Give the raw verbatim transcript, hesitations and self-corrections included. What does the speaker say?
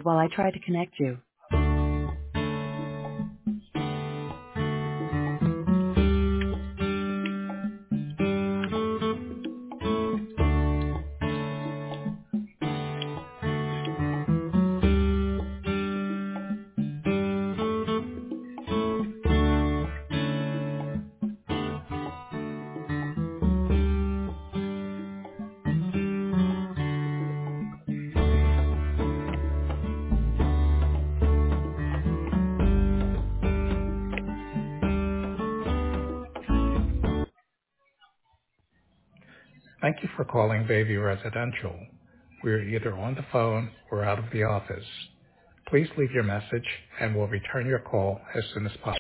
while I try to connect you. Thank you for calling Bayview Residential. We're either on the phone or out of the office. Please leave your message and we'll return your call as soon as possible.